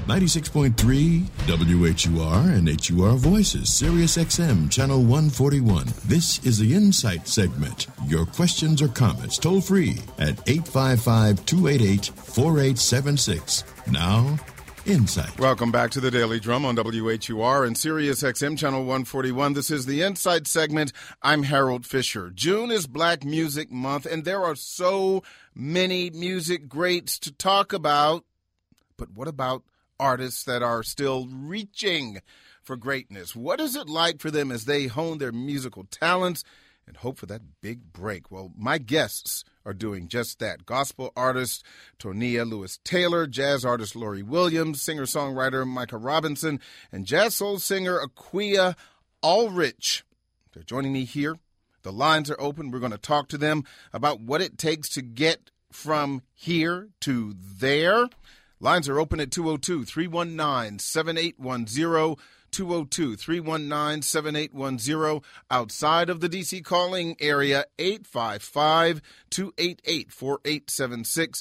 96.3 WHUR and HUR Voices, Sirius XM, Channel 141. This is the Insight segment. Your questions or comments toll free at 855-288-4876. Now, Insight. Welcome back to the Daily Drum on WHUR and Sirius XM Channel 141. This is the Insight segment. I'm Harold Fisher. June is Black Music Month, and there are so many music greats to talk about. But what about artists that are still reaching for greatness? What is it like for them as they hone their musical talents and hope for that big break? Well, my guests are doing just that. Gospel artist Tonia Lewis Taylor, jazz artist Lori Williams, singer-songwriter Micah Robinson, and jazz soul singer Aquia Ulrich. They're joining me here. The lines are open. We're going to talk to them about what it takes to get from here to there. Lines are open at 202-319-7810, 202-319-7810. Outside of the D.C. calling area, 855-288-4876,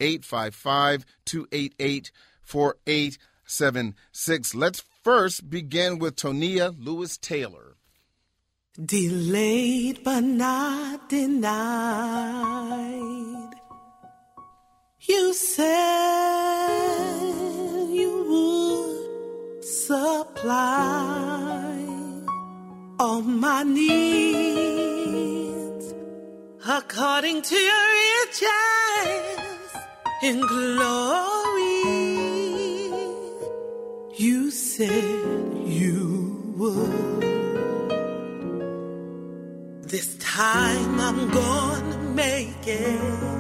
855-288-4876. Let's first begin with Tonia Lewis Taylor. Delayed but not denied. You said you would supply all my needs according to your riches in glory. You said you would. This time I'm gonna make it.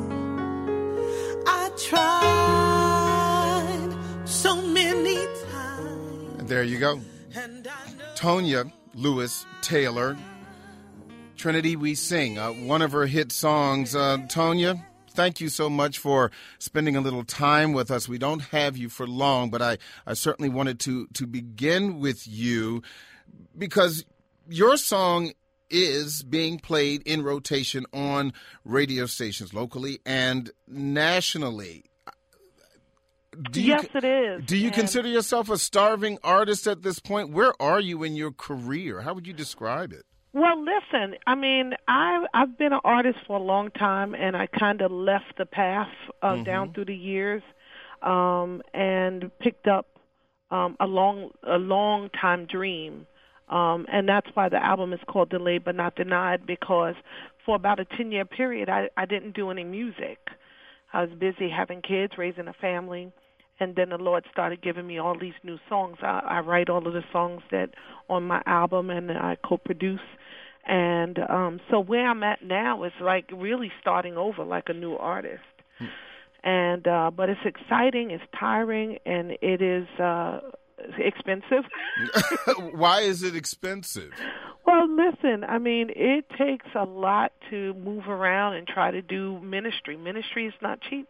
I tried so many times. And there you go. Tonia Lewis Taylor, Trinity We Sing, one of her hit songs. Tonia, thank you so much for spending a little time with us. We don't have you for long, but I certainly wanted to begin with you because your song is being played in rotation on radio stations locally and nationally. Yes, it is. Do you consider yourself a starving artist at this point? Where are you in your career? How would you describe it? Well, listen, I mean, I've been an artist for a long time, and I kind of left the path down through the years and picked up a long time dream. And that's why the album is called Delayed But Not Denied, because for about a 10-year period, I didn't do any music. I was busy having kids, raising a family, and then the Lord started giving me all these new songs. I write all of the songs that on my album, and I co-produce. And so where I'm at now is like really starting over like a new artist. And but it's exciting, it's tiring, and it is expensive. Why is it expensive? Well, listen, I mean, it takes a lot to move around and try to do ministry. Ministry is not cheap.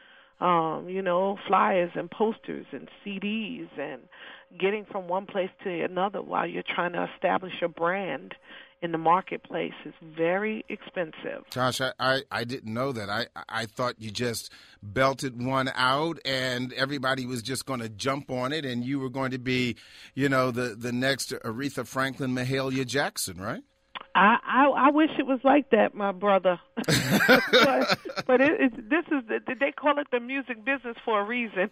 Flyers and posters and CDs and getting from one place to another while you're trying to establish a brand in the marketplace is very expensive. Josh, I didn't know that. I thought you just belted one out and everybody was just going to jump on it and you were going to be, the next Aretha Franklin, Mahalia Jackson, right? I wish it was like that, my brother. but they call it the music business for a reason.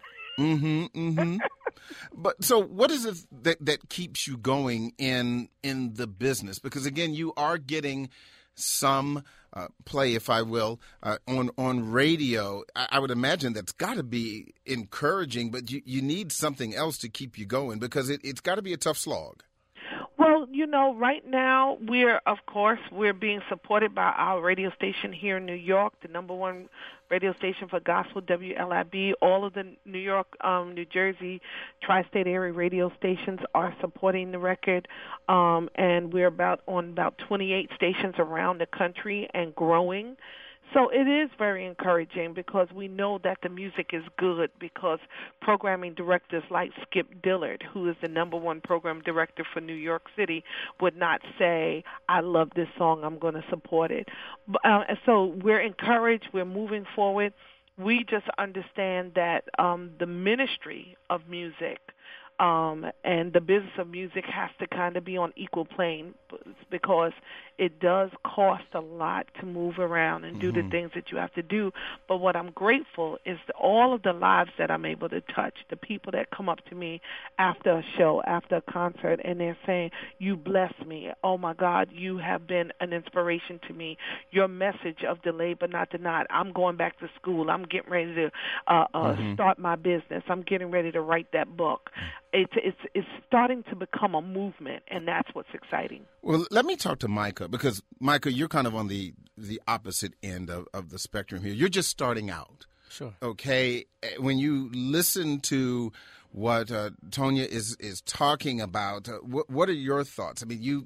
But so what is it that keeps you going in the business? Because, again, you are getting some play, if I will, on radio. I would imagine that's got to be encouraging, but you need something else to keep you going because it's got to be a tough slog. Well, right now we're being supported by our radio station here in New York, the number one radio station for gospel, WLIB. All of the New York, New Jersey, tri-state area radio stations are supporting the record, and we're on about 28 stations around the country and growing. So it is very encouraging because we know that the music is good because programming directors like Skip Dillard, who is the number one program director for New York City, would not say, I love this song, I'm going to support it. So we're encouraged, we're moving forward. we just understand that the ministry of music and the business of music has to kind of be on equal plane, because it does cost a lot to move around and do the things that you have to do. But what I'm grateful is all of the lives that I'm able to touch, the people that come up to me after a show, after a concert, and they're saying, "You bless me. Oh, my God, you have been an inspiration to me. Your message of delayed but not denied. I'm going back to school. I'm getting ready to start my business. I'm getting ready to write that book." It's starting to become a movement, and that's what's exciting. Well, let me talk to Micah, because, Micah, you're kind of on the opposite end of the spectrum here. You're just starting out. Sure. Okay. When you listen to what Tonya is talking about, what are your thoughts? I mean, you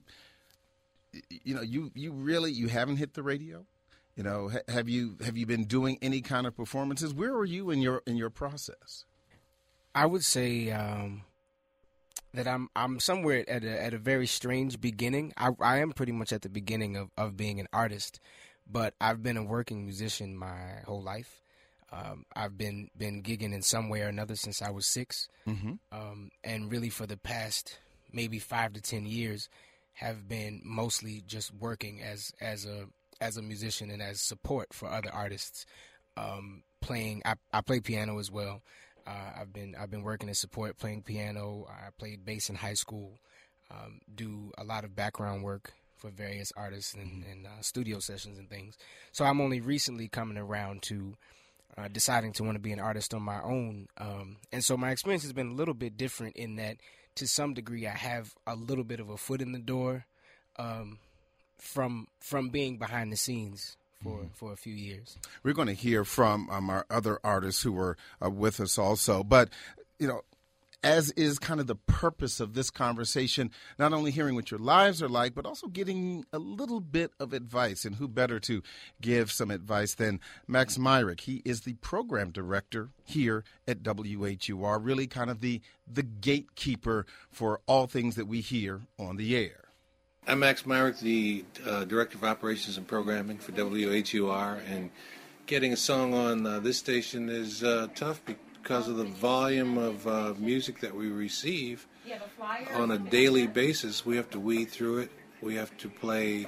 really haven't hit the radio. You know, have you been doing any kind of performances? Where are you in your process? I would say that I'm somewhere at a very strange beginning. I am pretty much at the beginning of being an artist, but I've been a working musician my whole life. I've been gigging in some way or another since I was 6, and really for the past maybe 5 to 10 years have been mostly just working as a musician and as support for other artists. Playing, I play piano as well. I've been working in support, playing piano. I played bass in high school. Do a lot of background work for various artists and studio sessions and things. So I'm only recently coming around to deciding to want to be an artist on my own. And so my experience has been a little bit different in that, to some degree, I have a little bit of a foot in the door from being behind the scenes for a few years. We're going to hear from our other artists who were with us also. But, as is kind of the purpose of this conversation, not only hearing what your lives are like, but also getting a little bit of advice. And who better to give some advice than Max Myrick? He is the program director here at WHUR, really kind of the gatekeeper for all things that we hear on the air. I'm Max Myrick, the Director of Operations and Programming for WHUR, and getting a song on this station is tough because of the volume of music that we receive on a daily basis. We have to weed through it. We have to play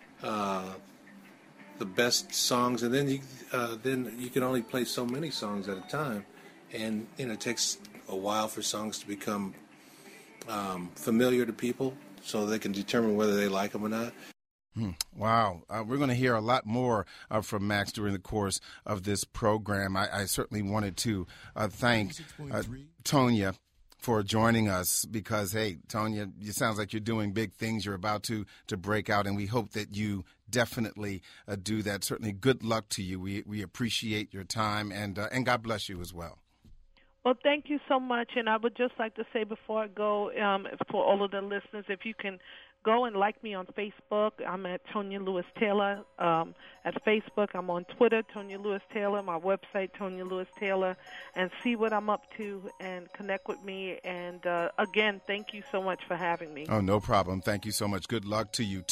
the best songs, and then you can only play so many songs at a time, and it takes a while for songs to become familiar to people, so they can determine whether they like them or not. Wow. We're going to hear a lot more from Max during the course of this program. I certainly wanted to thank Tonya for joining us because, hey, Tonya, it sounds like you're doing big things. You're about to break out, and we hope that you definitely do that. Certainly good luck to you. We appreciate your time, and God bless you as well. Well, thank you so much, and I would just like to say before I go, for all of the listeners, if you can go and like me on Facebook. I'm at Tonya Lewis Taylor at Facebook. I'm on Twitter, Tonya Lewis Taylor, my website, Tonya Lewis Taylor, and see what I'm up to and connect with me. And, again, thank you so much for having me. Oh, no problem. Thank you so much. Good luck to you.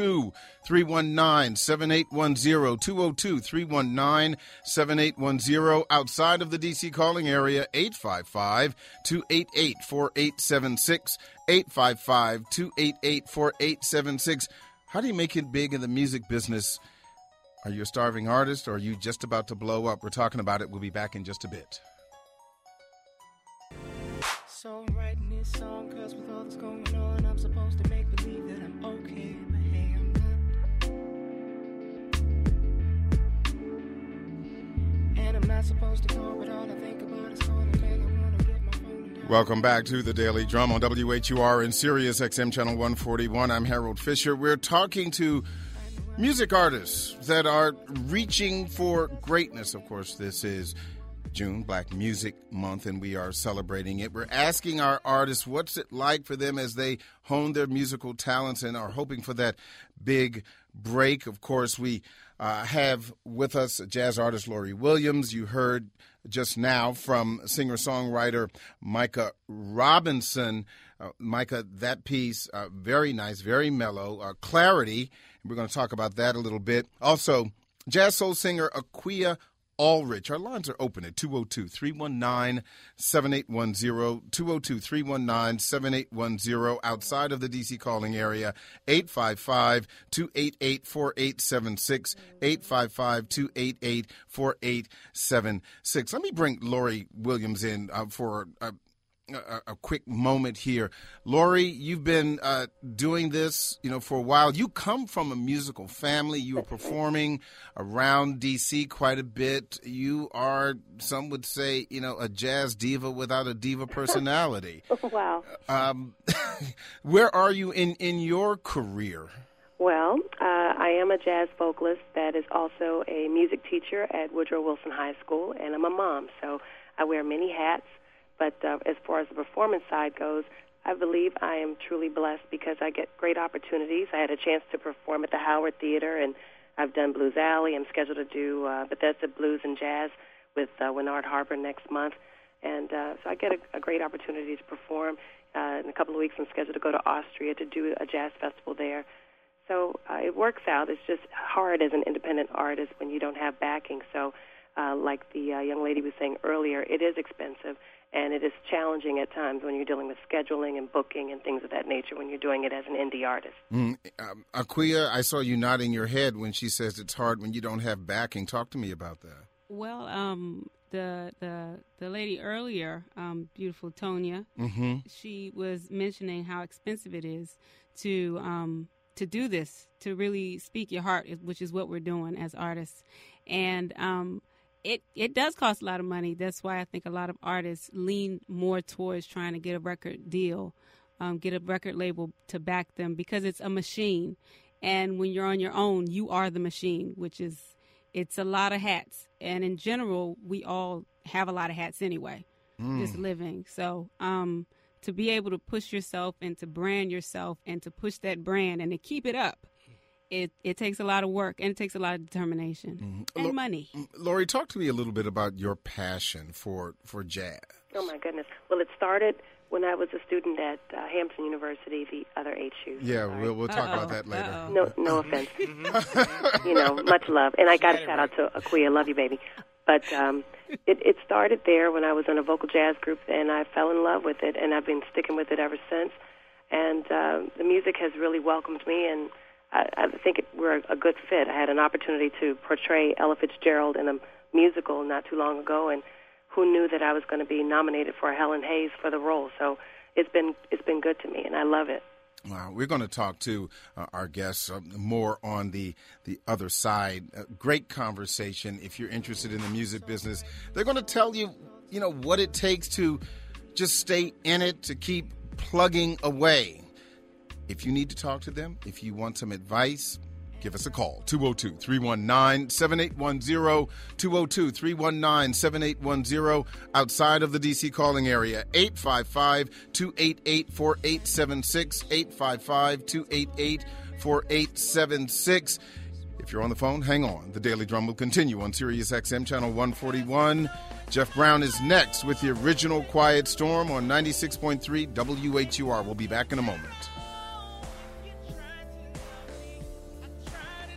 202-319-7810, 202-319-7810. Outside of the D.C. calling area, 855-288-4876. 855-288-4876. How do you make it big in the music business? Are you a starving artist, or are you just about to blow up? We're talking about it. We'll be back in just a bit. So I'm writing this song because with all that's going on, I'm supposed to make believe that I'm okay, but hey, I'm not. And I'm not supposed to call, but all I think about is calling, man, I want to get my phone down. Welcome back to the Daily Drum on WHUR and Sirius XM Channel 141. I'm Harold Fisher. We're talking to music artists that are reaching for greatness. Of course, this is June, Black Music Month, and we are celebrating it. We're asking our artists what's it like for them as they hone their musical talents and are hoping for that big break. Of course, we have with us jazz artist Lori Williams. You heard just now from singer-songwriter Micah Robinson. Micah, that piece, very nice, very mellow, Clarity. We're going to talk about that a little bit. Also, jazz soul singer Akua Aldrich. Our lines are open at 202-319-7810, 202-319-7810. Outside of the D.C. calling area, 855-288-4876, 855-288-4876. Let me bring Lori Williams in for a quick moment here. Lori, you've been doing this, for a while. You come from a musical family. You are performing around D.C. quite a bit. You are, some would say, a jazz diva without a diva personality. Wow. Where are you in your career? Well, I am a jazz vocalist that is also a music teacher at Woodrow Wilson High School, and I'm a mom, so I wear many hats. But as far as the performance side goes, I believe I am truly blessed because I get great opportunities. I had a chance to perform at the Howard Theater, and I've done Blues Alley. I'm scheduled to do Bethesda Blues and Jazz with Winnard Harper next month. And so I get a great opportunity to perform. In a couple of weeks, I'm scheduled to go to Austria to do a jazz festival there. So it works out. It's just hard as an independent artist when you don't have backing. So like the young lady was saying earlier, it is expensive. And it is challenging at times when you're dealing with scheduling and booking and things of that nature when you're doing it as an indie artist. Aquia, I saw you nodding your head when she says it's hard when you don't have backing. Talk to me about that. Well, the lady earlier, beautiful Tonya, she was mentioning how expensive it is to do this, to really speak your heart, which is what we're doing as artists. And It does cost a lot of money. That's why I think a lot of artists lean more towards trying to get a record deal, get a record label to back them, because it's a machine. And when you're on your own, you are the machine, it's a lot of hats. And in general, we all have a lot of hats anyway, just living. So to be able to push yourself and to brand yourself and to push that brand and to keep it up, It takes a lot of work, and it takes a lot of determination and money. Lori, talk to me a little bit about your passion for jazz. Oh, my goodness. Well, it started when I was a student at Hampton University, the other HU. Yeah, we'll talk about that later. No offense. Much love. And I got a shout-out to Aquia. Love you, baby. But it started there when I was in a vocal jazz group, and I fell in love with it, and I've been sticking with it ever since. And the music has really welcomed me, and I think we're a good fit. I had an opportunity to portray Ella Fitzgerald in a musical not too long ago, and who knew that I was going to be nominated for Helen Hayes for the role? So it's been good to me, and I love it. Wow, we're going to talk to our guests more on the other side. Great conversation. If you're interested in the music business, they're going to tell you, what it takes to just stay in it, to keep plugging away. If you need to talk to them, if you want some advice, give us a call, 202-319-7810, 202-319-7810, outside of the D.C. calling area, 855-288-4876, 855-288-4876. If you're on the phone, hang on. The Daily Drum will continue on Sirius XM Channel 141. Jeff Brown is next with the original Quiet Storm on 96.3 WHUR. We'll be back in a moment.